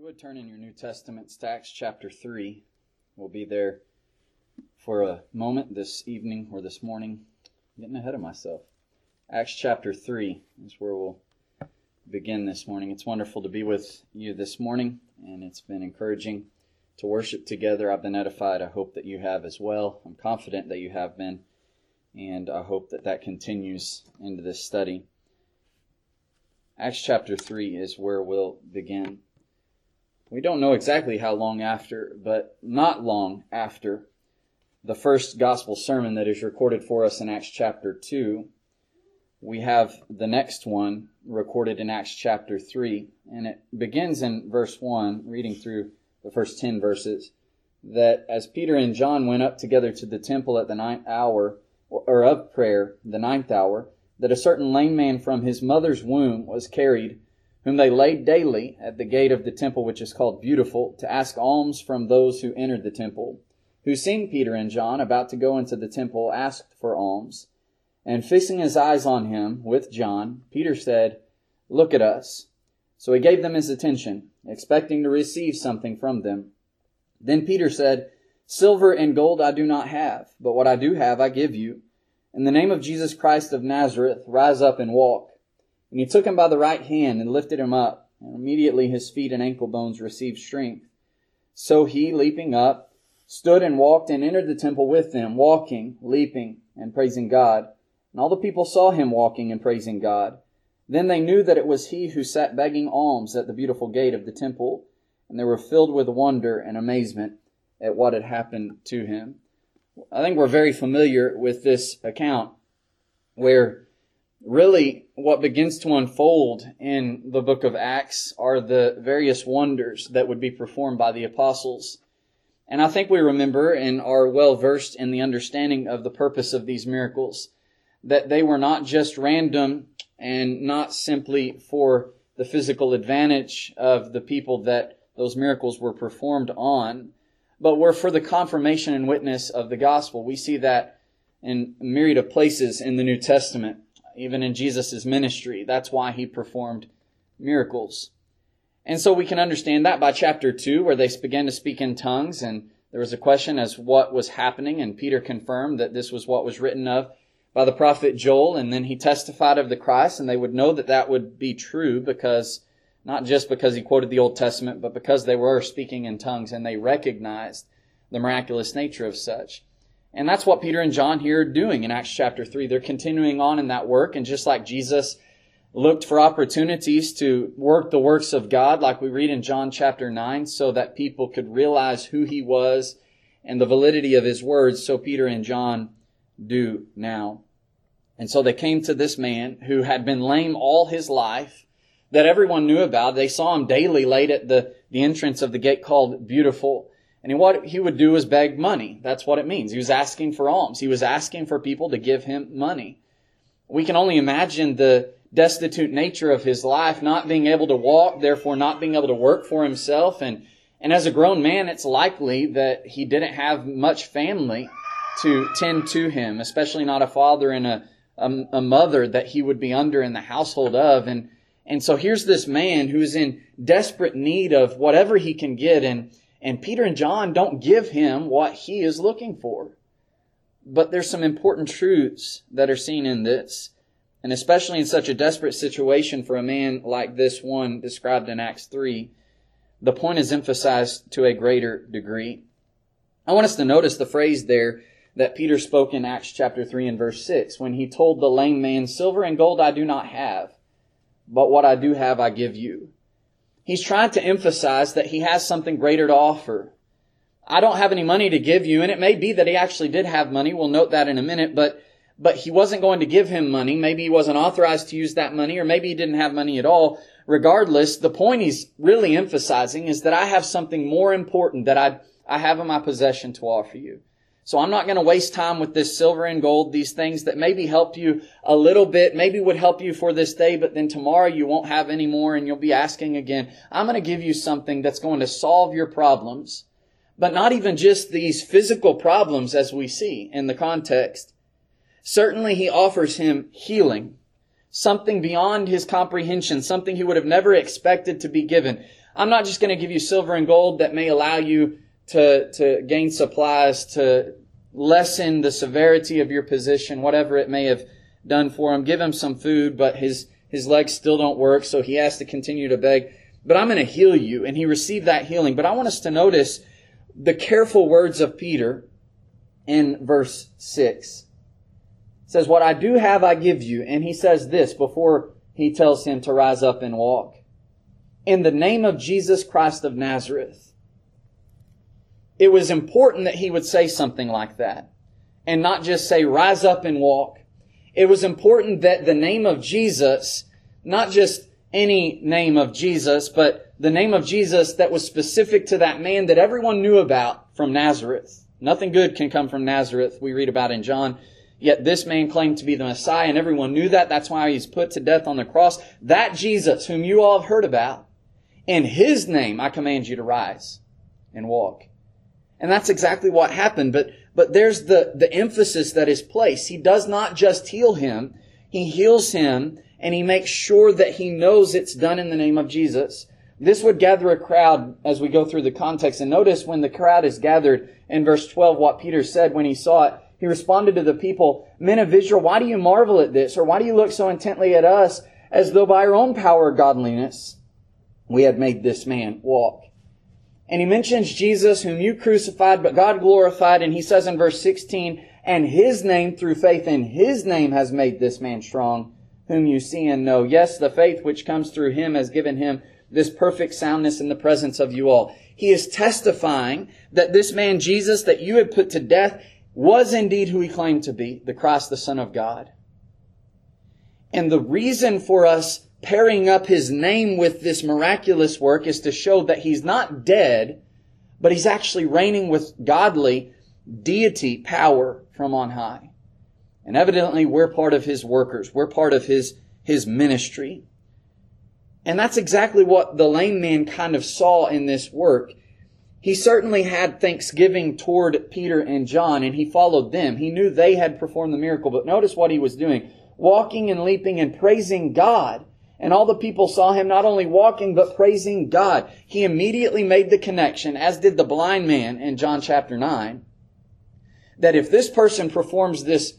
would turn in your New Testaments to Acts chapter 3. We'll be there for a moment this evening or this morning. I'm getting ahead of myself. Acts chapter 3 is where we'll begin this morning. It's wonderful to be with you this morning, and it's been encouraging to worship together. I've been edified. I hope that you have as well. I'm confident that you have been, and I hope that that continues into this study. Acts chapter 3 is where we'll begin. We don't know exactly how long after, but not long after the first gospel sermon that is recorded for us in Acts chapter 2, we have the next one recorded in Acts chapter 3, and it begins in verse 1, reading through the first 10 verses, that as Peter and John went up together to the temple at the ninth hour, or of prayer, the ninth hour, that a certain lame man from his mother's womb was carried, whom they laid daily at the gate of the temple, which is called Beautiful, to ask alms from those who entered the temple, who, seeing Peter and John about to go into the temple, asked for alms. And fixing his eyes on him with John, Peter said, "Look at us." So he gave them his attention, expecting to receive something from them. Then Peter said, "Silver and gold I do not have, but what I do have I give you. In the name of Jesus Christ of Nazareth, rise up and walk." And he took him by the right hand and lifted him up, and immediately his feet and ankle bones received strength. So he, leaping up, stood and walked and entered the temple with them, walking, leaping, and praising God. And all the people saw him walking and praising God. Then they knew that it was he who sat begging alms at the Beautiful gate of the temple, and they were filled with wonder and amazement at what had happened to him. I think we're very familiar with this account, where really what begins to unfold in the book of Acts are the various wonders that would be performed by the apostles. And I think we remember and are well versed in the understanding of the purpose of these miracles, that they were not just random and not simply for the physical advantage of the people that those miracles were performed on, but were for the confirmation and witness of the gospel. We see that in a myriad of places in the New Testament, even in Jesus' ministry. That's why he performed miracles. And so we can understand that by chapter 2, where they began to speak in tongues, and there was a question as what was happening, and Peter confirmed that this was what was written of by the prophet Joel, and then he testified of the Christ, and they would know that that would be true, because not just because he quoted the Old Testament, but because they were speaking in tongues, and they recognized the miraculous nature of such. And that's what Peter and John here are doing in Acts chapter 3. They're continuing on in that work, and just like Jesus looked for opportunities to work the works of God, like we read in John chapter 9, so that people could realize who he was and the validity of his words, so Peter and John do now. And so they came to this man who had been lame all his life, that everyone knew about. They saw him daily laid at the entrance of the gate called Beautiful. And what he would do was beg money. That's what it means. He was asking for alms. He was asking for people to give him money. We can only imagine the destitute nature of his life, not being able to walk, therefore not being able to work for himself. And as a grown man, it's likely that he didn't have much family to tend to him, especially not a father and a mother that he would be under in the household of. And so here's this man who's in desperate need of whatever he can get, and Peter and John don't give him what he is looking for. But there's some important truths that are seen in this, and especially in such a desperate situation for a man like this one described in Acts 3, the point is emphasized to a greater degree. I want us to notice the phrase there that Peter spoke in Acts chapter 3 and verse 6, when he told the lame man, "Silver and gold I do not have, but what I do have I give you." He's trying to emphasize that he has something greater to offer. I don't have any money to give you, and it may be that he actually did have money. We'll note that in a minute, but he wasn't going to give him money. Maybe he wasn't authorized to use that money, or maybe he didn't have money at all. Regardless, the point he's really emphasizing is that I have something more important that I have in my possession to offer you. So I'm not going to waste time with this silver and gold, these things that maybe help you a little bit, maybe would help you for this day, but then tomorrow you won't have any more and you'll be asking again. I'm going to give you something that's going to solve your problems, but not even just these physical problems as we see in the context. Certainly he offers him healing, something beyond his comprehension, something he would have never expected to be given. I'm not just going to give you silver and gold that may allow you to gain supplies, to lessen the severity of your position, whatever it may have done for him. Give him some food, but his legs still don't work, so he has to continue to beg. But I'm going to heal you. And he received that healing. But I want us to notice the careful words of Peter in verse 6. It says, what I do have I give you. And he says this before he tells him to rise up and walk. In the name of Jesus Christ of Nazareth. It was important that he would say something like that. And not just say, rise up and walk. It was important that the name of Jesus, not just any name of Jesus, but the name of Jesus that was specific to that man that everyone knew about from Nazareth. Nothing good can come from Nazareth, we read about in John. Yet this man claimed to be the Messiah, and everyone knew that. That's why he's put to death on the cross. That Jesus, whom you all have heard about, in His name I command you to rise and walk. And that's exactly what happened. But there's the emphasis that is placed. He does not just heal him. He heals him, and he makes sure that he knows it's done in the name of Jesus. This would gather a crowd as we go through the context. And notice when the crowd is gathered in verse 12, what Peter said when he saw it. He responded to the people, men of Israel, why do you marvel at this? Or why do you look so intently at us as though by our own power or godliness we had made this man walk? And he mentions Jesus, whom you crucified, but God glorified. And he says in verse 16, and His name, through faith in His name, has made this man strong, whom you see and know. Yes, the faith which comes through Him has given him this perfect soundness in the presence of you all. He is testifying that this man Jesus that you had put to death was indeed who he claimed to be, the Christ, the Son of God. And the reason for us pairing up His name with this miraculous work is to show that He's not dead, but He's actually reigning with godly deity power from on high. And evidently we're part of His workers. We're part of His ministry. And that's exactly what the lame man kind of saw in this work. He certainly had thanksgiving toward Peter and John, and he followed them. He knew they had performed the miracle, but notice what he was doing. Walking and leaping and praising God. And all the people saw him not only walking, but praising God. He immediately made the connection, as did the blind man in John chapter 9, that if this person performs this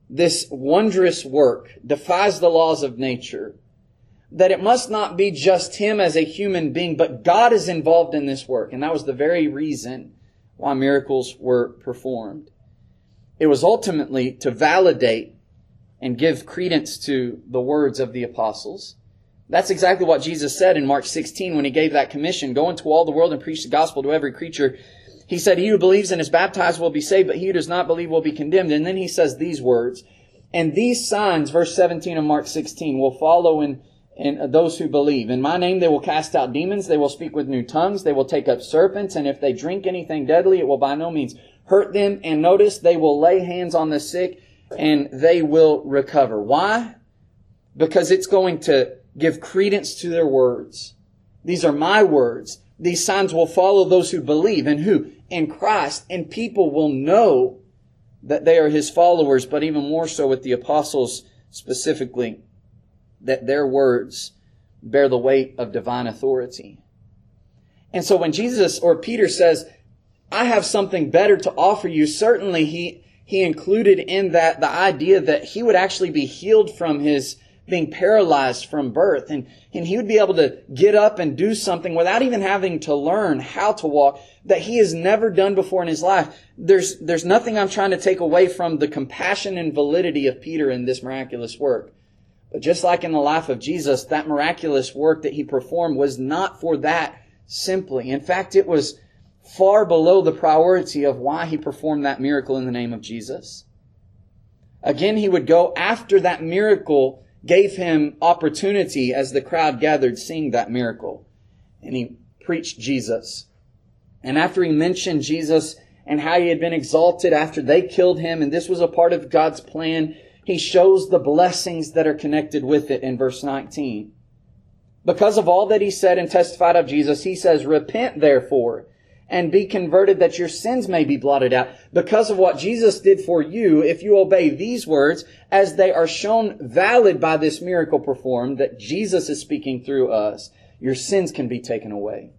wondrous work, defies the laws of nature, that it must not be just him as a human being, but God is involved in this work. And that was the very reason why miracles were performed. It was ultimately to validate and give credence to the words of the apostles. That's exactly what Jesus said in Mark 16 when He gave that commission. Go into all the world and preach the gospel to every creature. He said, he who believes and is baptized will be saved, but he who does not believe will be condemned. And then He says these words, and these signs, verse 17 of Mark 16, will follow in those who believe. In my name they will cast out demons, they will speak with new tongues, they will take up serpents, and if they drink anything deadly, it will by no means hurt them. And notice, they will lay hands on the sick, and they will recover. Why? Because it's going to give credence to their words. These are my words. These signs will follow those who believe. And who? In Christ. And people will know that they are His followers, but even more so with the apostles specifically, that their words bear the weight of divine authority. And so when Jesus or Peter says, I have something better to offer you, certainly he included in that the idea that he would actually be healed from his being paralyzed from birth. And he would be able to get up and do something without even having to learn how to walk that he has never done before in his life. There's nothing I'm trying to take away from the compassion and validity of Peter in this miraculous work. But just like in the life of Jesus, that miraculous work that He performed was not for that simply. In fact, it was far below the priority of why He performed that miracle in the name of Jesus. Again, He would go after that miracle gave Him opportunity as the crowd gathered seeing that miracle. And He preached Jesus. And after He mentioned Jesus and how He had been exalted after they killed Him, and this was a part of God's plan, He shows the blessings that are connected with it in verse 19. Because of all that He said and testified of Jesus, He says, repent therefore and be converted that your sins may be blotted out. Because of what Jesus did for you, if you obey these words, as they are shown valid by this miracle performed that Jesus is speaking through us, Your sins can be taken away.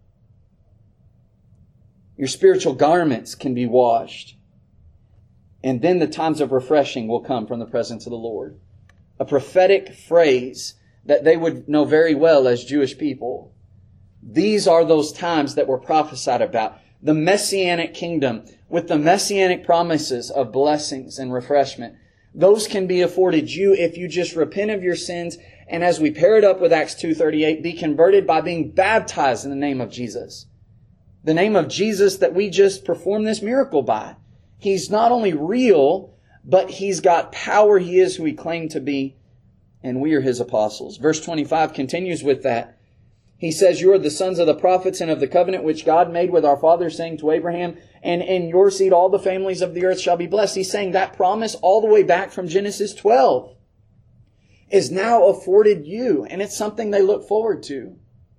Your spiritual garments can be washed. And then the times of refreshing will come from the presence of the Lord. A prophetic phrase that they would know very well as Jewish people. These are those times that were prophesied about. The Messianic kingdom with the Messianic promises of blessings and refreshment. Those can be afforded you if you just repent of your sins and, as we pair it up with Acts 2:38, be converted by being baptized in the name of Jesus. The name of Jesus that we just performed this miracle by. He's not only real, but He's got power. He is who He claimed to be, and we are His apostles. Verse 25 continues with that. He says, you are the sons of the prophets and of the covenant which God made with our fathers, saying to Abraham, and in your seed all the families of the earth shall be blessed. He's saying that promise all the way back from Genesis 12 is now afforded you, and it's something they look forward to.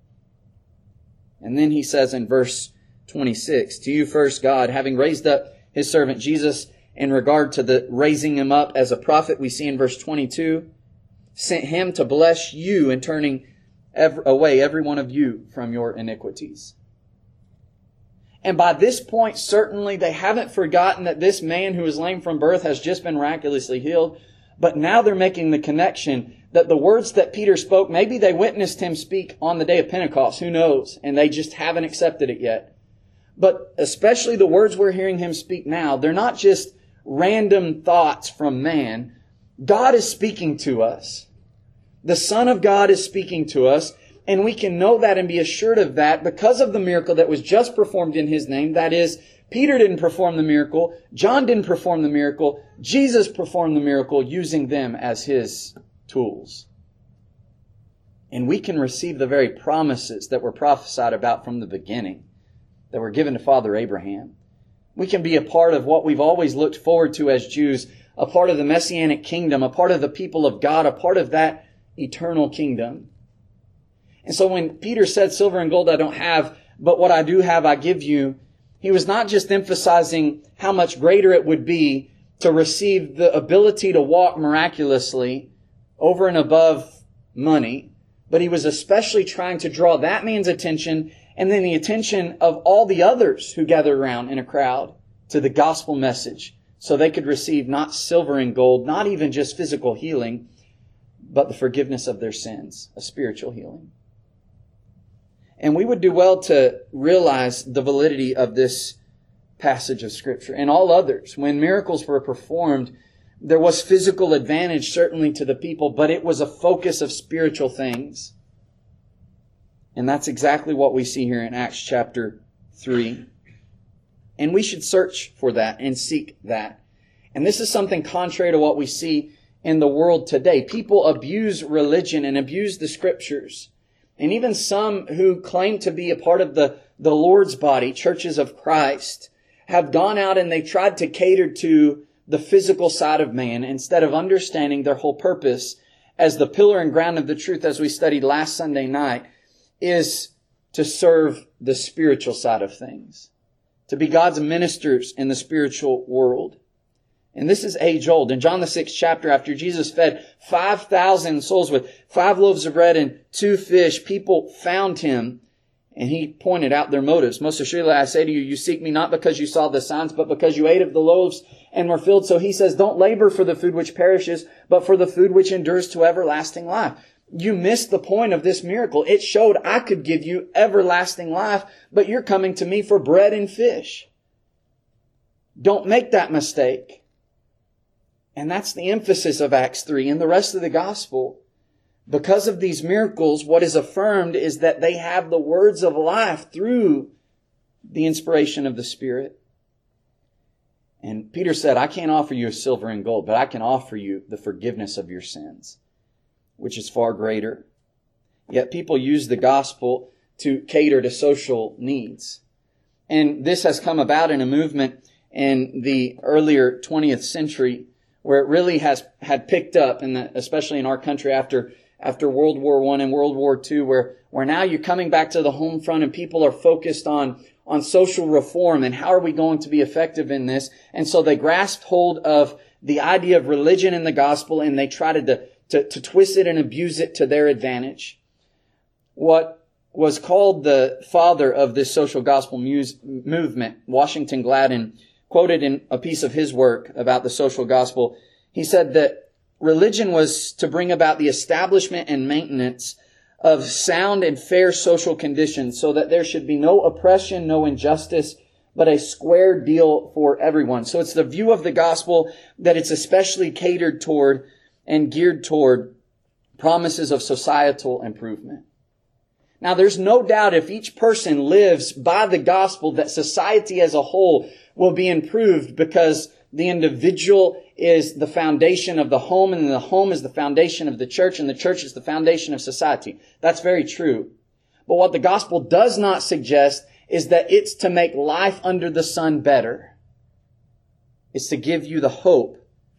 And then he says in verse 26, to you first God, having raised up His servant Jesus in regard to the raising Him up as a prophet, we see in verse 22, sent Him to bless you in turning away every one of you from your iniquities. And by this point, certainly they haven't forgotten that this man who was lame from birth has just been miraculously healed. But now they're making the connection that the words that Peter spoke, maybe they witnessed him speak on the day of Pentecost. Who knows? And they just haven't accepted it yet. But especially the words we're hearing him speak now, they're not just random thoughts from man. God is speaking to us. The Son of God is speaking to us, and we can know that and be assured of that because of the miracle that was just performed in His name. That is, Peter didn't perform the miracle. John didn't perform the miracle. Jesus performed the miracle using them as His tools. And we can receive the very promises that were prophesied about from the beginning, that were given to Father Abraham. We can be a part of what we've always looked forward to as Jews, a part of the Messianic kingdom, a part of the people of God, a part of that eternal kingdom. And so when Peter said, silver and gold I don't have, but what I do have I give you, he was not just emphasizing how much greater it would be to receive the ability to walk miraculously over and above money, but he was especially trying to draw that man's attention and then the attention of all the others who gathered around in a crowd to the gospel message so they could receive not silver and gold, not even just physical healing, but the forgiveness of their sins, a spiritual healing. And we would do well to realize the validity of this passage of Scripture and all others. When miracles were performed, there was physical advantage certainly to the people, but it was a focus of spiritual things. And that's exactly what we see here in Acts chapter 3. And we should search for that and seek that. And this is something contrary to what we see in the world today. People abuse religion and abuse the Scriptures. And even some who claim to be a part of the Lord's body, churches of Christ, have gone out and they tried to cater to the physical side of man instead of understanding their whole purpose as the pillar and ground of the truth, as we studied last Sunday night, is to serve the spiritual side of things, to be God's ministers in the spiritual world. And this is age old. In John the 6th chapter, after Jesus fed 5,000 souls with 5 loaves of bread and 2 fish, people found Him and He pointed out their motives. Most assuredly, I say to you, you seek me not because you saw the signs, but because you ate of the loaves and were filled. So He says, don't labor for the food which perishes, but for the food which endures to everlasting life. You missed the point of this miracle. It showed I could give you everlasting life, but you're coming to me for bread and fish. Don't make that mistake. And that's the emphasis of Acts 3 and the rest of the gospel. Because of these miracles, what is affirmed is that they have the words of life through the inspiration of the Spirit. And Peter said, I can't offer you silver and gold, but I can offer you the forgiveness of your sins, which is far greater. Yet people use the gospel to cater to social needs. And this has come about in a movement in the earlier 20th century where it really had picked up, especially in our country after World War I and World War II, where now you're coming back to the home front and people are focused on social reform and how are we going to be effective in this. And so they grasped hold of the idea of religion and the gospel and they tried to twist it and abuse it to their advantage. What was called the father of this social gospel movement, Washington Gladden, quoted in a piece of his work about the social gospel. He said that religion was to bring about the establishment and maintenance of sound and fair social conditions so that there should be no oppression, no injustice, but a square deal for everyone. So it's the view of the gospel that it's especially catered toward and geared toward promises of societal improvement. Now, there's no doubt if each person lives by the gospel that society as a whole will be improved because the individual is the foundation of the home, and the home is the foundation of the church, and the church is the foundation of society. That's very true. But what the gospel does not suggest is that it's to make life under the sun better. It's to give you the hope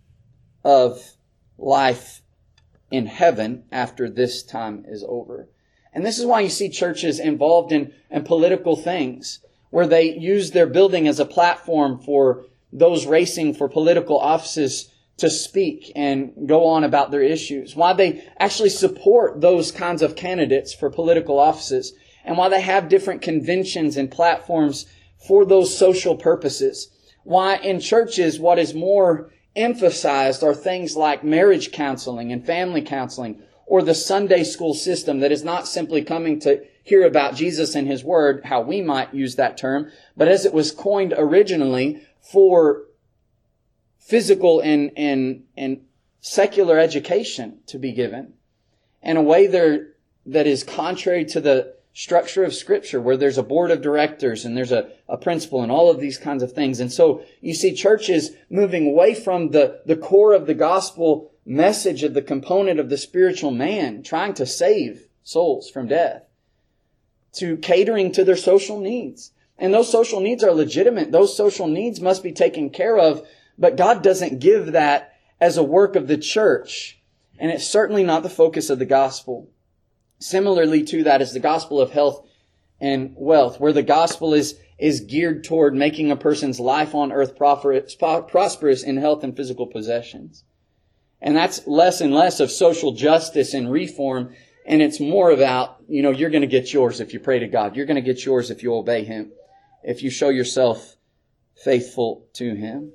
of life in heaven after this time is over. And this is why you see churches involved in political things, where they use their building as a platform for those racing for political offices to speak and go on about their issues. Why they actually support those kinds of candidates for political offices, and why they have different conventions and platforms for those social purposes. Why in churches what is more emphasized are things like marriage counseling and family counseling, or the Sunday school system that is not simply coming to hear about Jesus and His Word, how we might use that term, but as it was coined originally for physical and secular education to be given in a way there that is contrary to the structure of Scripture, where there's a board of directors and there's a principal and all of these kinds of things. And so you see churches moving away from the core of the gospel message of the component of the spiritual man, trying to save souls from death, to catering to their social needs. And those social needs are legitimate. Those social needs must be taken care of, but God doesn't give that as a work of the church. And it's certainly not the focus of the gospel. Similarly to that is the gospel of health and wealth, where the gospel is geared toward making a person's life on earth prosperous in health and physical possessions. And that's less and less of social justice and reform. And it's more about, you're going to get yours if you pray to God. You're going to get yours if you obey Him, if you show yourself faithful to Him.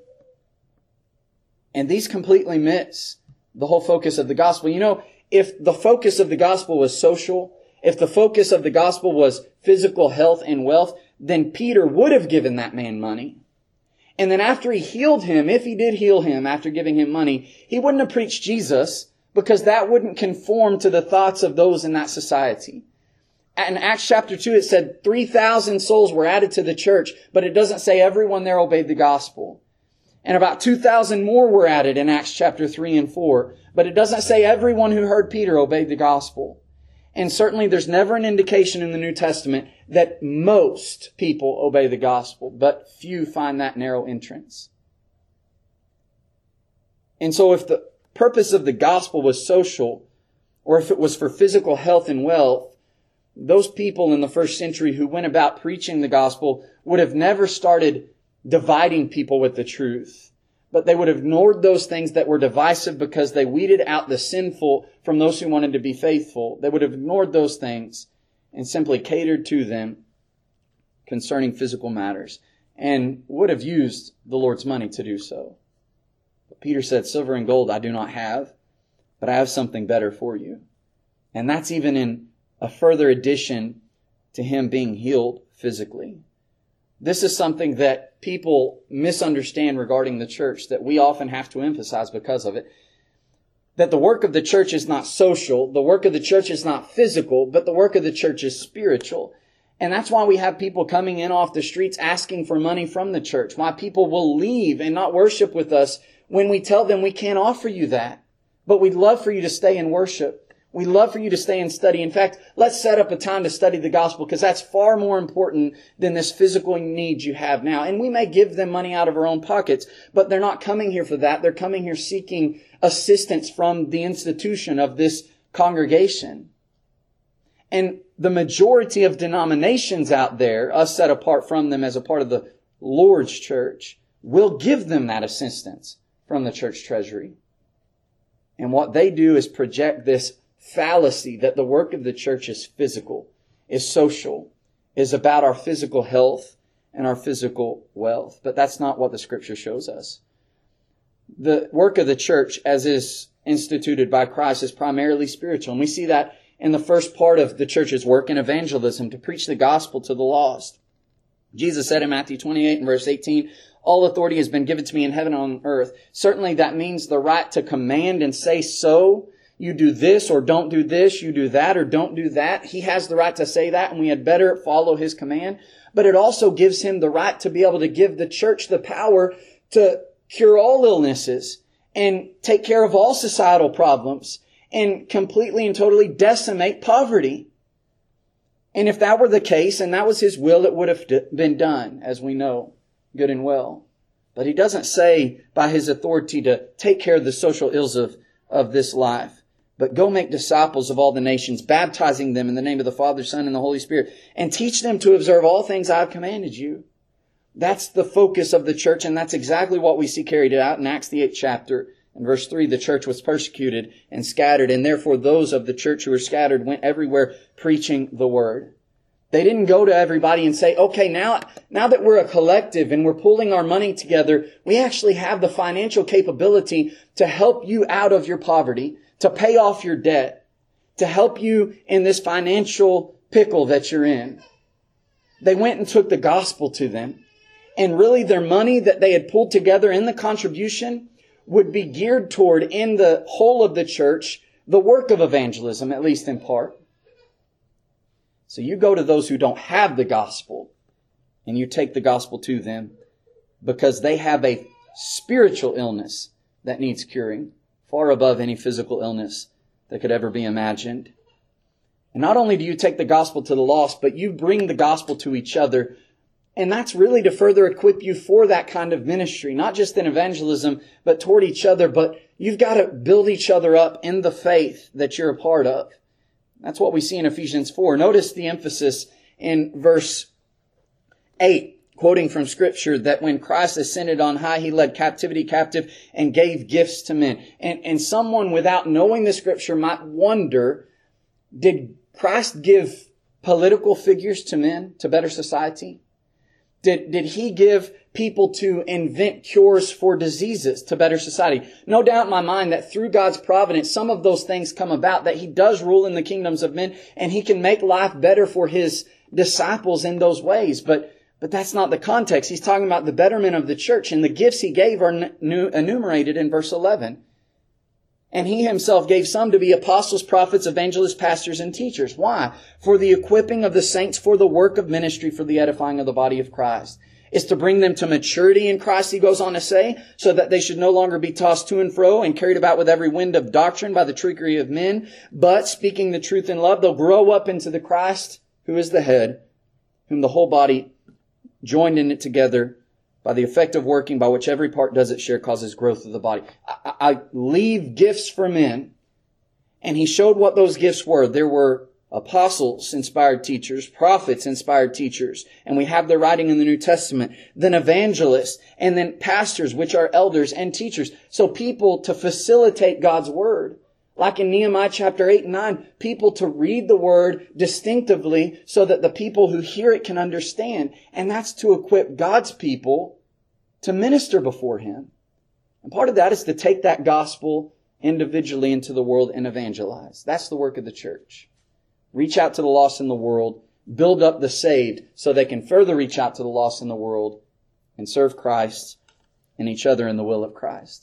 And these completely miss the whole focus of the gospel. If the focus of the gospel was social, if the focus of the gospel was physical health and wealth, then Peter would have given that man money. And then after he healed him, if he did heal him after giving him money, he wouldn't have preached Jesus, because that wouldn't conform to the thoughts of those in that society. In Acts chapter 2, it said 3,000 souls were added to the church, but it doesn't say everyone there obeyed the gospel. And about 2,000 more were added in Acts chapter 3 and 4, but it doesn't say everyone who heard Peter obeyed the gospel. And certainly there's never an indication in the New Testament that most people obey the gospel, but few find that narrow entrance. And so if the purpose of the gospel was social, or if it was for physical health and wealth, those people in the first century who went about preaching the gospel would have never started dividing people with the truth. But they would have ignored those things that were divisive because they weeded out the sinful from those who wanted to be faithful. They would have ignored those things and simply catered to them concerning physical matters, and would have used the Lord's money to do so. But Peter said, "Silver and gold I do not have, but I have something better for you." And that's even in a further addition to him being healed physically. This is something that people misunderstand regarding the church, that we often have to emphasize because of it. That the work of the church is not social, the work of the church is not physical, but the work of the church is spiritual. And that's why we have people coming in off the streets asking for money from the church. Why people will leave and not worship with us when we tell them we can't offer you that. But we'd love for you to stay and worship. We'd love for you to stay and study. In fact, let's set up a time to study the gospel, because that's far more important than this physical need you have now. And we may give them money out of our own pockets, but they're not coming here for that. They're coming here seeking assistance from the institution of this congregation. And the majority of denominations out there, us set apart from them as a part of the Lord's church, will give them that assistance from the church treasury. And what they do is project this fallacy that the work of the church is physical. is social, is about our physical health and our physical wealth. But that's not what the Scripture shows us. The work of the church, as is instituted by Christ, is primarily spiritual. And we see that in the first part of the church's work in evangelism, to preach the gospel to the lost. Jesus said in Matthew 28 and verse 18, all authority has been given to me in heaven and on earth. Certainly that means the right to command and say so. You do this or don't do this. You do that or don't do that. He has the right to say that, and we had better follow His command. But it also gives Him the right to be able to give the church the power to cure all illnesses and take care of all societal problems and completely and totally decimate poverty. And if that were the case, and that was His will, it would have been done, as we know, good and well. But He doesn't say by His authority to take care of the social ills of this life, but go make disciples of all the nations, baptizing them in the name of the Father, Son, and the Holy Spirit, and teach them to observe all things I have commanded you. That's the focus of the church, and that's exactly what we see carried out in Acts the 8th chapter. In verse 3, the church was persecuted and scattered, and therefore those of the church who were scattered went everywhere preaching the word. They didn't go to everybody and say, okay, now that we're a collective and we're pulling our money together, we actually have the financial capability to help you out of your poverty, to pay off your debt, to help you in this financial pickle that you're in. They went and took the gospel to them. And really their money that they had pulled together in the contribution would be geared toward, in the whole of the church, the work of evangelism, at least in part. So you go to those who don't have the gospel and you take the gospel to them because they have a spiritual illness that needs curing, far above any physical illness that could ever be imagined. And not only do you take the gospel to the lost, but you bring the gospel to each other. And that's really to further equip you for that kind of ministry, not just in evangelism, but toward each other. But you've got to build each other up in the faith that you're a part of. That's what we see in Ephesians 4. Notice the emphasis in verse 8, quoting from Scripture, that when Christ ascended on high, He led captivity captive and gave gifts to men. And someone without knowing the Scripture might wonder, did Christ give political figures to men to better society? Did He give people to invent cures for diseases to better society? No doubt in my mind that through God's providence, some of those things come about, that He does rule in the kingdoms of men and He can make life better for His disciples in those ways. But that's not the context. He's talking about the betterment of the church, and the gifts He gave are enumerated in verse 11. And He Himself gave some to be apostles, prophets, evangelists, pastors, and teachers. Why? For the equipping of the saints for the work of ministry, for the edifying of the body of Christ. It's to bring them to maturity in Christ, he goes on to say, so that they should no longer be tossed to and fro and carried about with every wind of doctrine by the trickery of men, but speaking the truth in love, they'll grow up into the Christ who is the head, whom the whole body joined in it together by the effective working by which every part does its share causes growth of the body. I leave gifts for men, and he showed what those gifts were. There were apostles, inspired teachers, prophets, inspired teachers, and we have their writing in the New Testament, then evangelists, and then pastors, which are elders and teachers. So people to facilitate God's Word. Like in Nehemiah chapter 8 and 9, people to read the Word distinctively so that the people who hear it can understand. And that's to equip God's people to minister before Him. And part of that is to take that gospel individually into the world and evangelize. That's the work of the church. Reach out to the lost in the world, build up the saved so they can further reach out to the lost in the world and serve Christ and each other in the will of Christ.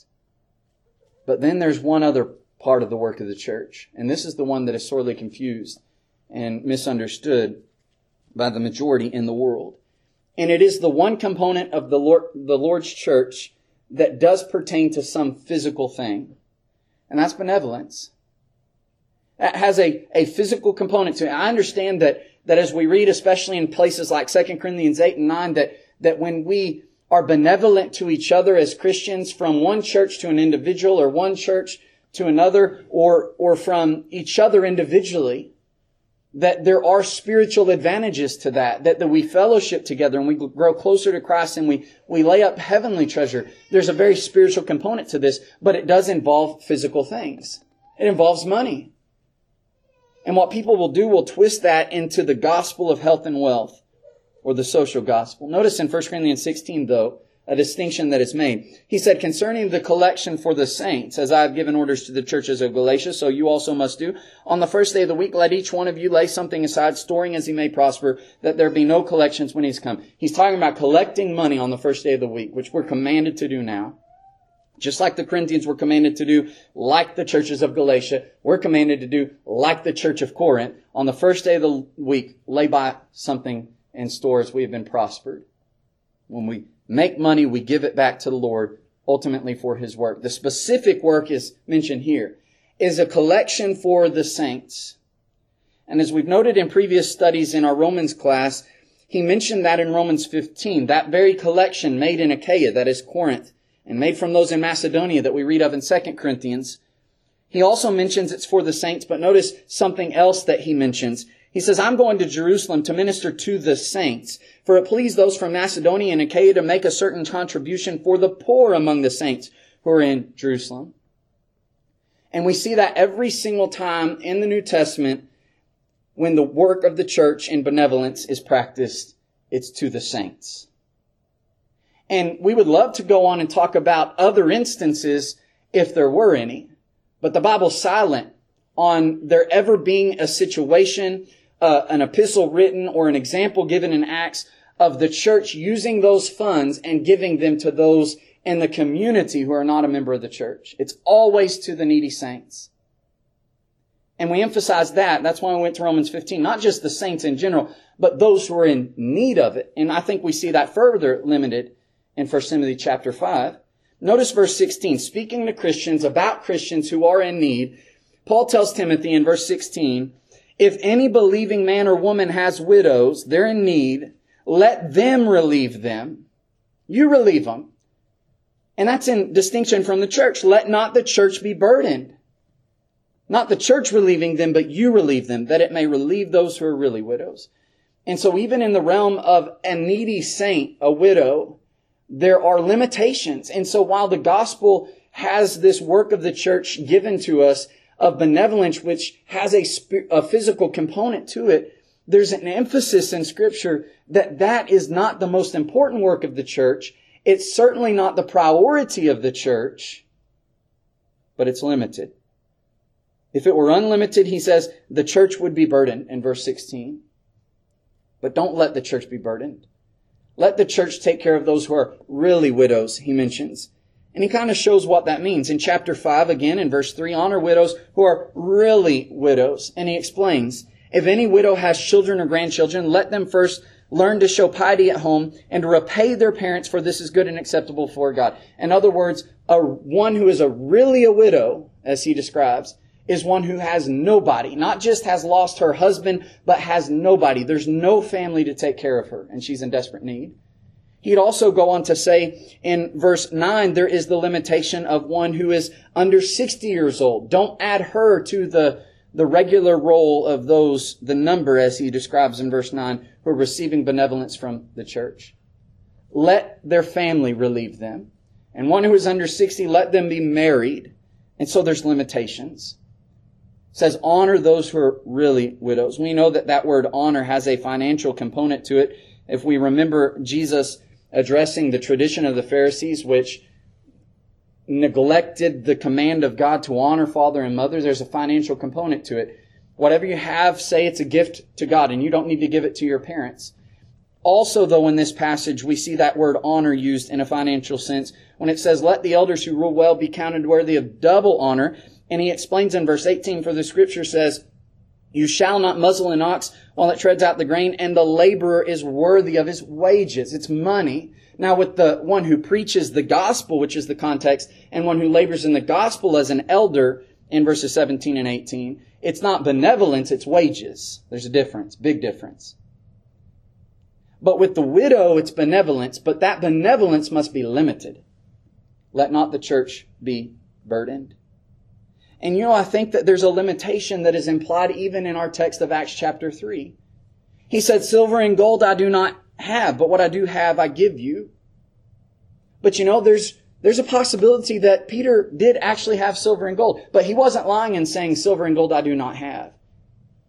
But then there's one other part of the work of the church, and this is the one that is sorely confused and misunderstood by the majority in the world. And it is the one component of the Lord's church that does pertain to some physical thing, and that's benevolence. It has a physical component to it. I understand that as we read, especially in places like 2 Corinthians 8 and 9, that when we are benevolent to each other as Christians, from one church to an individual or one church to another, or from each other individually, that there are spiritual advantages to that we fellowship together and we grow closer to Christ and we lay up heavenly treasure. There's a very spiritual component to this, but it does involve physical things. It involves money. And what people will do will twist that into the gospel of health and wealth, or the social gospel. Notice in 1 Corinthians 16, though, a distinction that is made. He said, concerning the collection for the saints, as I have given orders to the churches of Galatia, so you also must do. On the first day of the week, let each one of you lay something aside, storing as he may prosper, that there be no collections when he's come. He's talking about collecting money on the first day of the week, which we're commanded to do now. Just like the Corinthians were commanded to do, like the churches of Galatia, we're commanded to do, like the church of Corinth. On the first day of the week, lay by something in store as we have been prospered. When we make money, we give it back to the Lord, ultimately for His work. The specific work is mentioned here, is a collection for the saints. And as we've noted in previous studies in our Romans class, he mentioned that in Romans 15, that very collection made in Achaia, that is Corinth, and made from those in Macedonia that we read of in 2 Corinthians. He also mentions it's for the saints, but notice something else that he mentions. He says, I'm going to Jerusalem to minister to the saints, for it pleased those from Macedonia and Achaia to make a certain contribution for the poor among the saints who are in Jerusalem. And we see that every single time in the New Testament when the work of the church in benevolence is practiced, it's to the saints. And we would love to go on and talk about other instances if there were any. But the Bible's silent on there ever being a situation, an epistle written or an example given in Acts of the church using those funds and giving them to those in the community who are not a member of the church. It's always to the needy saints. And we emphasize that. That's why we went to Romans 15. Not just the saints in general, but those who are in need of it. And I think we see that further limited in 1 Timothy chapter 5. Notice verse 16. Speaking to Christians, about Christians who are in need, Paul tells Timothy in verse 16, if any believing man or woman has widows, they're in need, let them relieve them. You relieve them. And that's in distinction from the church. Let not the church be burdened. Not the church relieving them, but you relieve them, that it may relieve those who are really widows. And so even in the realm of a needy saint, a widow, there are limitations. And so while the gospel has this work of the church given to us of benevolence, which has a physical component to it, there's an emphasis in Scripture that that is not the most important work of the church. It's certainly not the priority of the church, but it's limited. If it were unlimited, he says, the church would be burdened in verse 16. But don't let the church be burdened. Let the church take care of those who are really widows, he mentions. And he kind of shows what that means. In chapter 5, again, in verse 3, honor widows who are really widows. And he explains, if any widow has children or grandchildren, let them first learn to show piety at home and to repay their parents, for this is good and acceptable before God. In other words, one who is really a widow, as he describes, is one who has nobody. Not just has lost her husband, but has nobody. There's no family to take care of her, and she's in desperate need. He'd also go on to say in verse 9, there is the limitation of one who is under 60 years old. Don't add her to the regular role of those, the number as he describes in verse 9, who are receiving benevolence from the church. Let their family relieve them. And one who is under 60, let them be married. And so there's limitations. It says honor those who are really widows. We know that word honor has a financial component to it. If we remember Jesus addressing the tradition of the Pharisees, which neglected the command of God to honor father and mother, there's a financial component to it. Whatever you have, say it's a gift to God, and you don't need to give it to your parents. Also, though, in this passage, we see that word honor used in a financial sense when it says, let the elders who rule well be counted worthy of double honor. And he explains in verse 18, for the Scripture says, you shall not muzzle an ox while it treads out the grain, and the laborer is worthy of his wages. It's money. Now with the one who preaches the gospel, which is the context, and one who labors in the gospel as an elder in verses 17 and 18, it's not benevolence, it's wages. There's a difference, big difference. But with the widow, it's benevolence, but that benevolence must be limited. Let not the church be burdened. And I think that there's a limitation that is implied even in our text of Acts chapter 3. He said, silver and gold I do not have, but what I do have I give you. But there's a possibility that Peter did actually have silver and gold, but he wasn't lying and saying silver and gold I do not have.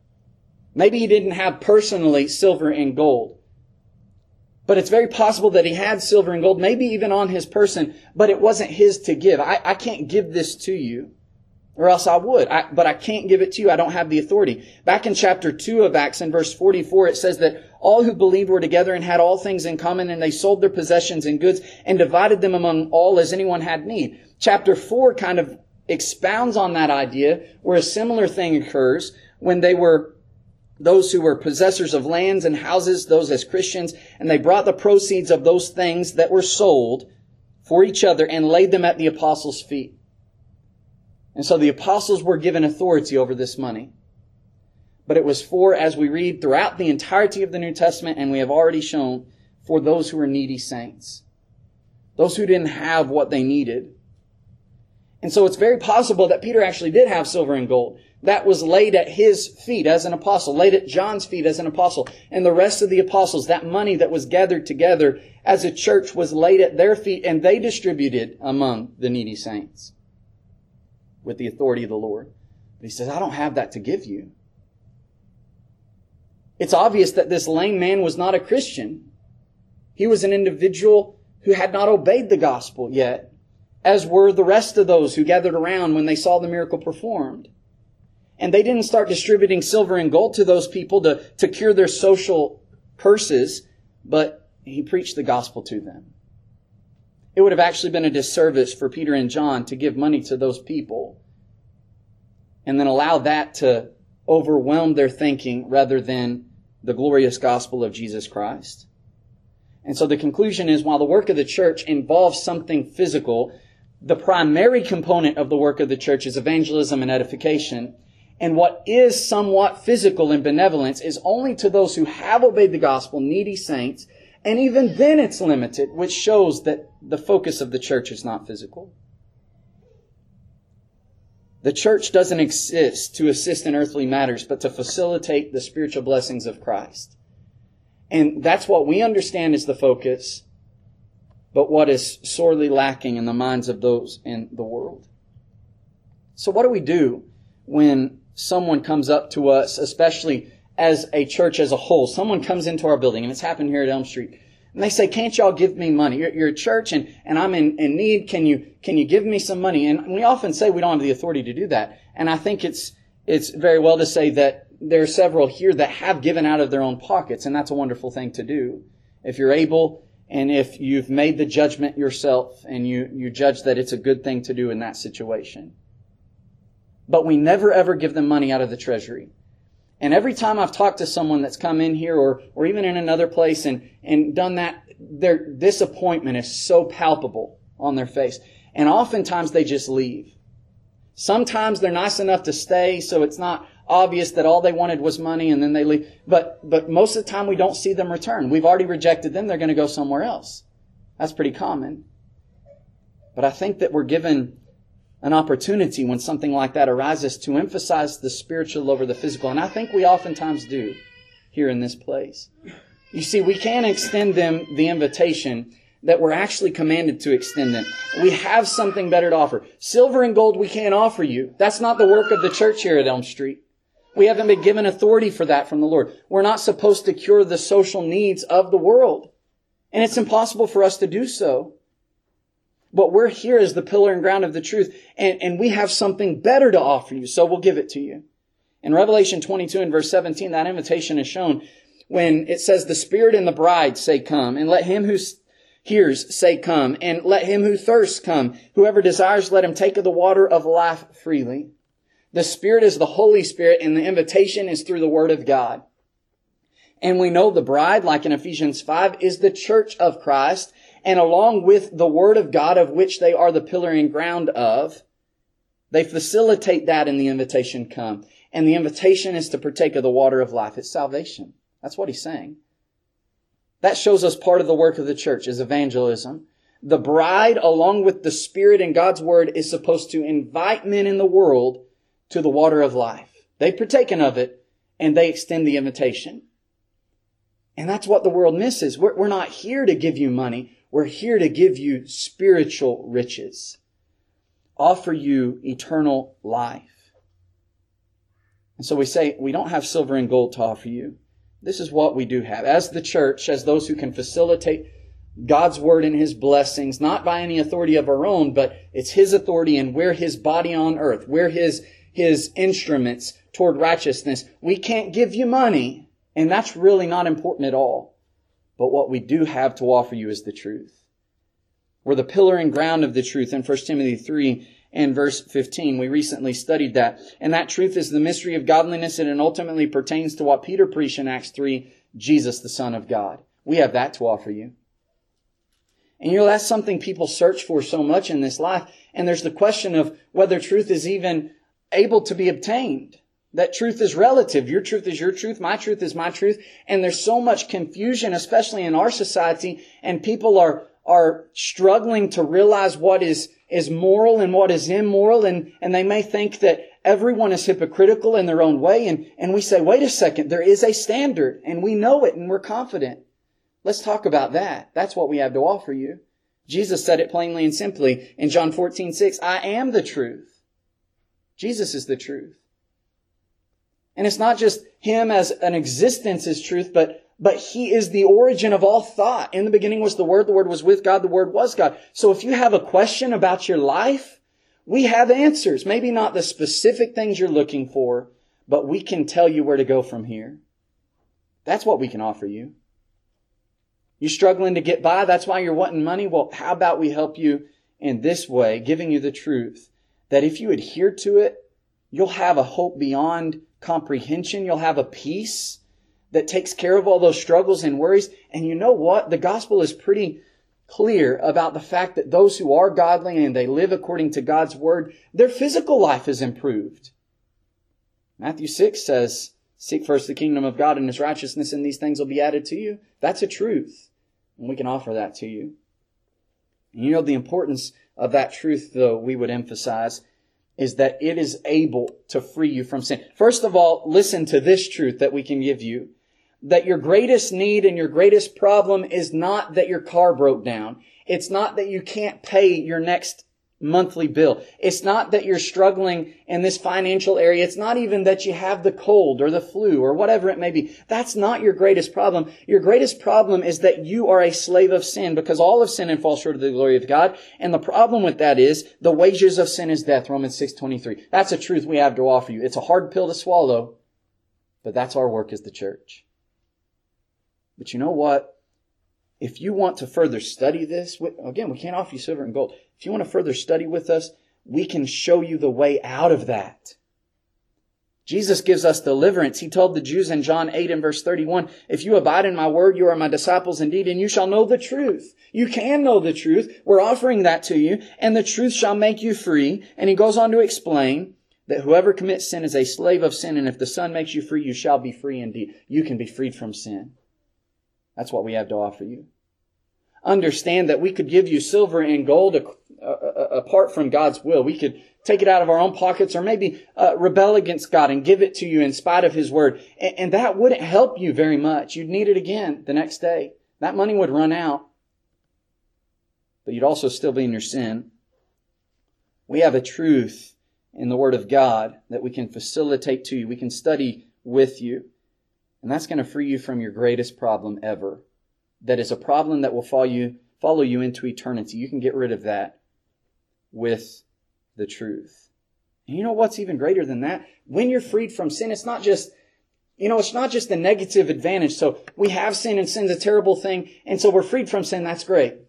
Maybe he didn't have personally silver and gold. But it's very possible that he had silver and gold, maybe even on his person, but it wasn't his to give. I can't give this to you, or else I would. But I can't give it to you. I don't have the authority. Back in chapter 2 of Acts, in verse 44, it says that all who believed were together and had all things in common, and they sold their possessions and goods and divided them among all as anyone had need. Chapter 4 kind of expounds on that idea, where a similar thing occurs when they were those who were possessors of lands and houses, those as Christians, and they brought the proceeds of those things that were sold for each other and laid them at the apostles' feet. And so the apostles were given authority over this money. But it was for, as we read throughout the entirety of the New Testament, and we have already shown, for those who were needy saints. Those who didn't have what they needed. And so it's very possible that Peter actually did have silver and gold. That was laid at his feet as an apostle, laid at John's feet as an apostle. And the rest of the apostles, that money that was gathered together as a church was laid at their feet, and they distributed among the needy saints with the authority of the Lord. But he says, I don't have that to give you. It's obvious that this lame man was not a Christian. He was an individual who had not obeyed the gospel yet, as were the rest of those who gathered around when they saw the miracle performed. And they didn't start distributing silver and gold to those people to cure their social curses, but he preached the gospel to them. It would have actually been a disservice for Peter and John to give money to those people and then allow that to overwhelm their thinking rather than the glorious gospel of Jesus Christ. And so the conclusion is, while the work of the church involves something physical, the primary component of the work of the church is evangelism and edification. And what is somewhat physical in benevolence is only to those who have obeyed the gospel, needy saints. And even then it's limited, which shows that the focus of the church is not physical. The church doesn't exist to assist in earthly matters, but to facilitate the spiritual blessings of Christ. And that's what we understand is the focus, but what is sorely lacking in the minds of those in the world. So what do we do when someone comes up to us, especially as a church as a whole? Someone comes into our building, and it's happened here at Elm Street, and they say, can't y'all give me money? You're a church and I'm in need. Can you give me some money? And we often say we don't have the authority to do that. And I think it's very well to say that there are several here that have given out of their own pockets, and that's a wonderful thing to do. If you're able, and if you've made the judgment yourself, and you judge that it's a good thing to do in that situation. But we never ever give them money out of the treasury. And every time I've talked to someone that's come in here or even in another place and done that, their disappointment is so palpable on their face. And oftentimes they just leave. Sometimes they're nice enough to stay, so it's not obvious that all they wanted was money, and then they leave. But most of the time we don't see them return. We've already rejected them. They're going to go somewhere else. That's pretty common. But I think that we're given an opportunity when something like that arises to emphasize the spiritual over the physical. And I think we oftentimes do here in this place. You see, we can extend them the invitation that we're actually commanded to extend them. We have something better to offer. Silver and gold we can't offer you. That's not the work of the church here at Elm Street. We haven't been given authority for that from the Lord. We're not supposed to cure the social needs of the world. And it's impossible for us to do so. But we're here as the pillar and ground of the truth, and we have something better to offer you, so we'll give it to you. In Revelation 22 and verse 17, that invitation is shown when it says, the Spirit and the bride say, come, and let him who hears say, come, and let him who thirsts come. Whoever desires, let him take of the water of life freely. The Spirit is the Holy Spirit, and the invitation is through the Word of God. And we know the bride, like in Ephesians 5, is the church of Christ. And along with the Word of God, of which they are the pillar and ground of, they facilitate that in the invitation come. And the invitation is to partake of the water of life. It's salvation. That's what he's saying. That shows us part of the work of the church is evangelism. The bride, along with the Spirit and God's Word, is supposed to invite men in the world to the water of life. They've partaken of it, and they extend the invitation. And that's what the world misses. We're not here to give you money. We're here to give you spiritual riches. Offer you eternal life. And so we say, we don't have silver and gold to offer you. This is what we do have. As the church, as those who can facilitate God's word and His blessings, not by any authority of our own, but it's His authority, and we're His body on earth. We're His instruments toward righteousness. We can't give you money, and that's really not important at all. But what we do have to offer you is the truth. We're the pillar and ground of the truth in 1 Timothy 3 and verse 15. We recently studied that. And that truth is the mystery of godliness, and it ultimately pertains to what Peter preached in Acts 3, Jesus, the Son of God. We have that to offer you. And that's something people search for so much in this life. And there's the question of whether truth is even able to be obtained. That truth is relative. Your truth is your truth. My truth is my truth. And there's so much confusion, especially in our society. And people are struggling to realize what is moral and what is immoral. And they may think that everyone is hypocritical in their own way. And we say, wait a second, there is a standard. And we know it and we're confident. Let's talk about that. That's what we have to offer you. Jesus said it plainly and simply in John 14:6. I am the truth. Jesus is the truth. And it's not just Him as an existence is truth, but He is the origin of all thought. In the beginning was the Word was with God, the Word was God. So if you have a question about your life, we have answers. Maybe not the specific things you're looking for, but we can tell you where to go from here. That's what we can offer you. You struggling to get by? That's why you're wanting money? Well, how about we help you in this way, giving you the truth, that if you adhere to it, you'll have a hope beyond comprehension. You'll have a peace that takes care of all those struggles and worries. And you know what? The gospel is pretty clear about the fact that those who are godly and they live according to God's word, their physical life is improved. Matthew 6 says, seek first the kingdom of God and His righteousness, and these things will be added to you. That's a truth. And we can offer that to you. And you know the importance of that truth, though, we would emphasize, is that it is able to free you from sin. First of all, listen to this truth that we can give you. That your greatest need and your greatest problem is not that your car broke down. It's not that you can't pay your next monthly bill. It's not that you're struggling in this financial area. It's not even that you have the cold or the flu or whatever it may be. That's not your greatest problem. Your greatest problem is that you are a slave of sin, because all of sin and fall short of the glory of God. And the problem with that is the wages of sin is death, Romans 6:23. That's a truth we have to offer you. It's a hard pill to swallow, but that's our work as the church. But you know what? If you want to further study this, again, we can't offer you silver and gold. If you want to further study with us, we can show you the way out of that. Jesus gives us deliverance. He told the Jews in John 8 and verse 31, if you abide in my word, you are my disciples indeed, and you shall know the truth. You can know the truth. We're offering that to you, and the truth shall make you free. And He goes on to explain that whoever commits sin is a slave of sin, and if the Son makes you free, you shall be free indeed. You can be freed from sin. That's what we have to offer you. Understand that we could give you silver and gold apart from God's will. We could take it out of our own pockets, or maybe rebel against God and give it to you in spite of His word. And that wouldn't help you very much. You'd need it again the next day. That money would run out. But you'd also still be in your sin. We have a truth in the Word of God that we can facilitate to you. We can study with you. And that's going to free you from your greatest problem ever. That is a problem that will follow you into eternity. You can get rid of that with the truth. And you know what's even greater than that? When you're freed from sin, it's not just the negative advantage. So we have sin, and sin's a terrible thing, and so we're freed from sin. That's great.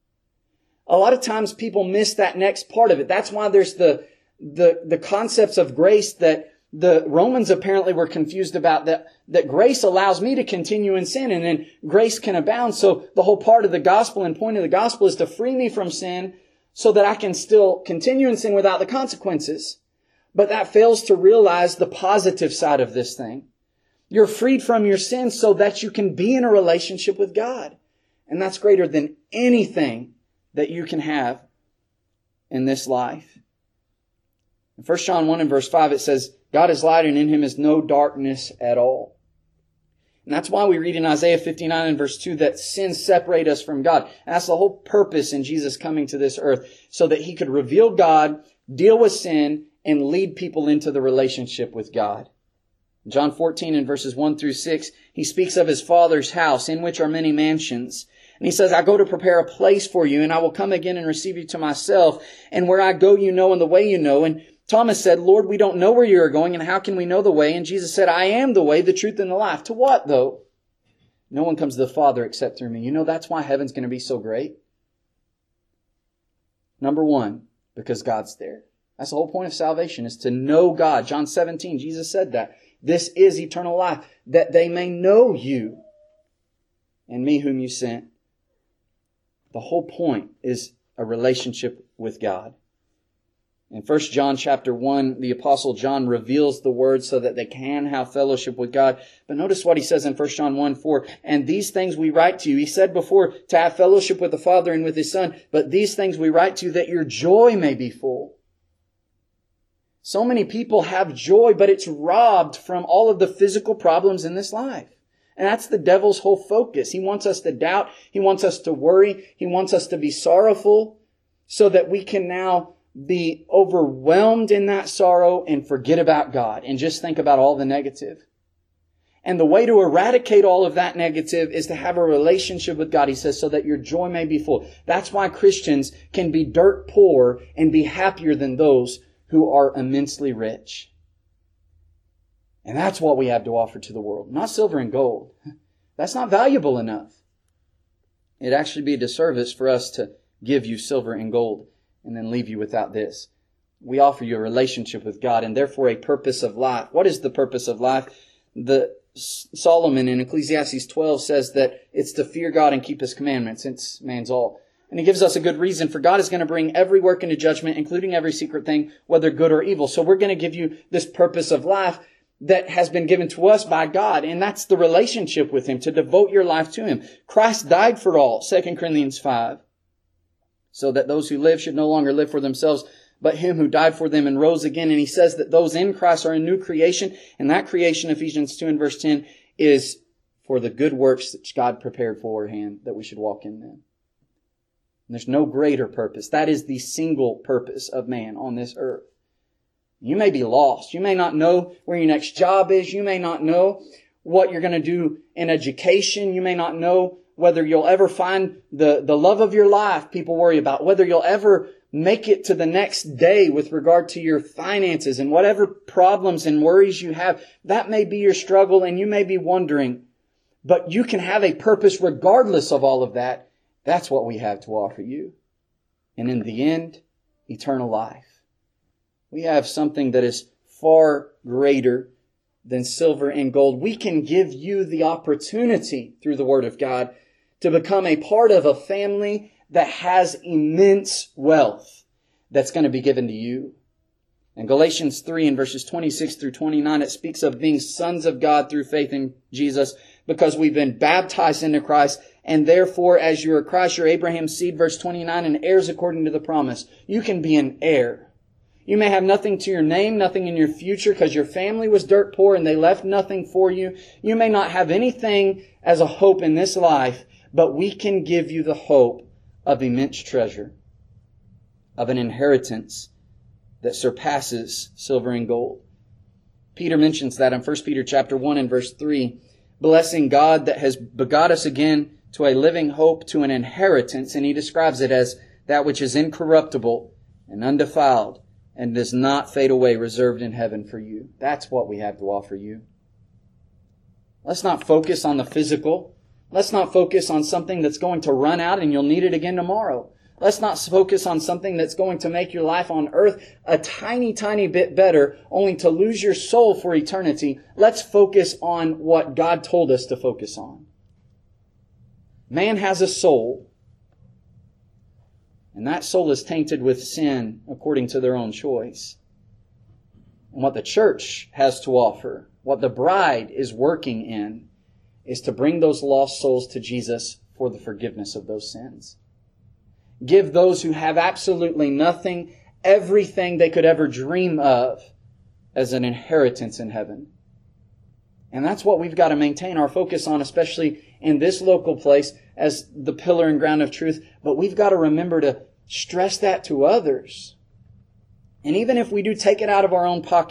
A lot of times people miss that next part of it. That's why there's the concepts of grace that the Romans apparently were confused about, that grace allows me to continue in sin, and then grace can abound. So the whole part of the gospel and point of the gospel is to free me from sin so that I can still continue in sin without the consequences. But that fails to realize the positive side of this thing. You're freed from your sin so that you can be in a relationship with God. And that's greater than anything that you can have in this life. In 1 John 1 and verse 5, it says, God is light, and in Him is no darkness at all. And that's why we read in Isaiah 59 and verse 2 that sins separate us from God. And that's the whole purpose in Jesus coming to this earth, so that He could reveal God, deal with sin, and lead people into the relationship with God. John 14 in verses 1 through 6, he speaks of his Father's house, in which are many mansions. And he says, I go to prepare a place for you, and I will come again and receive you to myself. And where I go, you know, and the way you know. And Thomas said, Lord, we don't know where you are going, and how can we know the way? And Jesus said, I am the way, the truth, and the life. To what, though? No one comes to the Father except through me. You know, that's why heaven's going to be so great. Number one, because God's there. That's the whole point of salvation, is to know God. John 17, Jesus said that. This is eternal life, that they may know you and me whom you sent. The whole point is a relationship with God. In 1 John chapter 1, the Apostle John reveals the Word so that they can have fellowship with God. But notice what he says in 1 John 1:4. And these things we write to you. He said before to have fellowship with the Father and with His Son. But these things we write to you that your joy may be full. So many people have joy, but it's robbed from all of the physical problems in this life. And that's the devil's whole focus. He wants us to doubt. He wants us to worry. He wants us to be sorrowful so that we can now be overwhelmed in that sorrow and forget about God and just think about all the negative. And the way to eradicate all of that negative is to have a relationship with God, he says, so that your joy may be full. That's why Christians can be dirt poor and be happier than those who are immensely rich. And that's what we have to offer to the world. Not silver and gold. That's not valuable enough. It'd actually be a disservice for us to give you silver and gold and then leave you without this. We offer you a relationship with God and therefore a purpose of life. What is the purpose of life? Solomon in Ecclesiastes 12 says that it's to fear God and keep His commandments. It's man's all. And he gives us a good reason, for God is going to bring every work into judgment, including every secret thing, whether good or evil. So we're going to give you this purpose of life that has been given to us by God. And that's the relationship with Him, to devote your life to Him. Christ died for all, 2 Corinthians 5. So that those who live should no longer live for themselves, but Him who died for them and rose again. And he says that those in Christ are a new creation. And that creation, Ephesians 2 and verse 10, is for the good works that God prepared beforehand, that we should walk in them. And there's no greater purpose. That is the single purpose of man on this earth. You may be lost. You may not know where your next job is. You may not know what you're going to do in education. You may not know whether you'll ever find the love of your life. People worry about whether you'll ever make it to the next day with regard to your finances and whatever problems and worries you have. That may be your struggle and you may be wondering, but you can have a purpose regardless of all of that. That's what we have to offer you. And in the end, eternal life. We have something that is far greater than silver and gold. We can give you the opportunity through the Word of God to become a part of a family that has immense wealth that's going to be given to you. In Galatians 3 and verses 26 through 29, it speaks of being sons of God through faith in Jesus because we've been baptized into Christ. And therefore, as you are Christ, you're Abraham's seed, verse 29, and heirs according to the promise. You can be an heir. You may have nothing to your name, nothing in your future, because your family was dirt poor and they left nothing for you. You may not have anything as a hope in this life, but we can give you the hope of immense treasure, of an inheritance that surpasses silver and gold. Peter mentions that in 1 Peter chapter 1 and verse 3, blessing God that has begot us again to a living hope, to an inheritance, and he describes it as that which is incorruptible and undefiled and does not fade away, reserved in heaven for you. That's what we have to offer you. Let's not focus on the physical. Let's not focus on something that's going to run out and you'll need it again tomorrow. Let's not focus on something that's going to make your life on earth a tiny, tiny bit better, only to lose your soul for eternity. Let's focus on what God told us to focus on. Man has a soul, and that soul is tainted with sin according to their own choice. And what the church has to offer, what the bride is working in, is to bring those lost souls to Jesus for the forgiveness of those sins. Give those who have absolutely nothing, everything they could ever dream of as an inheritance in heaven. And that's what we've got to maintain our focus on, especially in this local place as the pillar and ground of truth. But we've got to remember to stress that to others. And even if we do take it out of our own pocket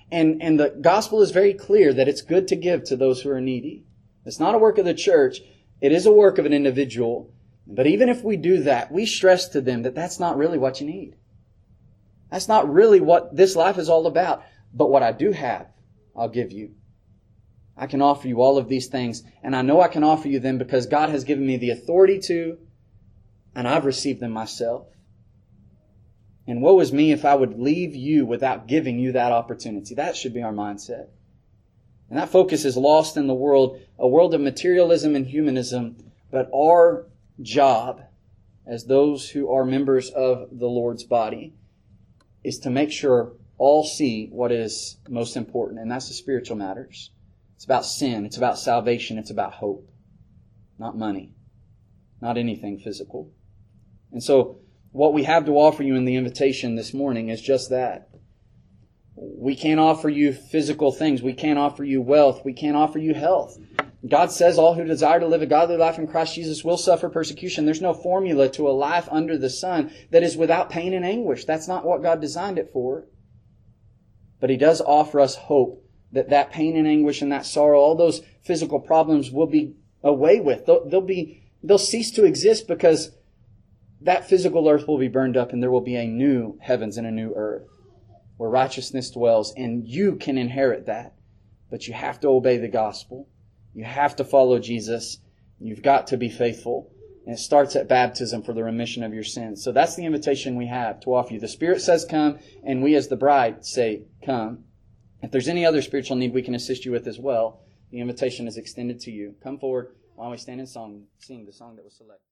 And the gospel is very clear that it's good to give to those who are needy. It's not a work of the church. It is a work of an individual. But even if we do that, we stress to them that that's not really what you need. That's not really what this life is all about. But what I do have, I'll give you. I can offer you all of these things. And I know I can offer you them because God has given me the authority to, and I've received them myself. And woe is me if I would leave you without giving you that opportunity. That should be our mindset. And that focus is lost in the world, a world of materialism and humanism. But our job as those who are members of the Lord's body is to make sure all see what is most important, and that's the spiritual matters. It's about sin. It's about salvation. It's about hope. Not money. Not anything physical. And so what we have to offer you in the invitation this morning is just that. We can't offer you physical things. We can't offer you wealth. We can't offer you health. God says all who desire to live a godly life in Christ Jesus will suffer persecution. There's no formula to a life under the sun that is without pain and anguish. That's not what God designed it for. But He does offer us hope that that pain and anguish and that sorrow, all those physical problems will be away with. They'll cease to exist because that physical earth will be burned up and there will be a new heavens and a new earth where righteousness dwells, and you can inherit that. But you have to obey the gospel. You have to follow Jesus. You've got to be faithful. And it starts at baptism for the remission of your sins. So that's the invitation we have to offer you. The Spirit says come, and we as the bride say come. If there's any other spiritual need we can assist you with as well, the invitation is extended to you. Come forward while we stand in song, sing the song that was selected.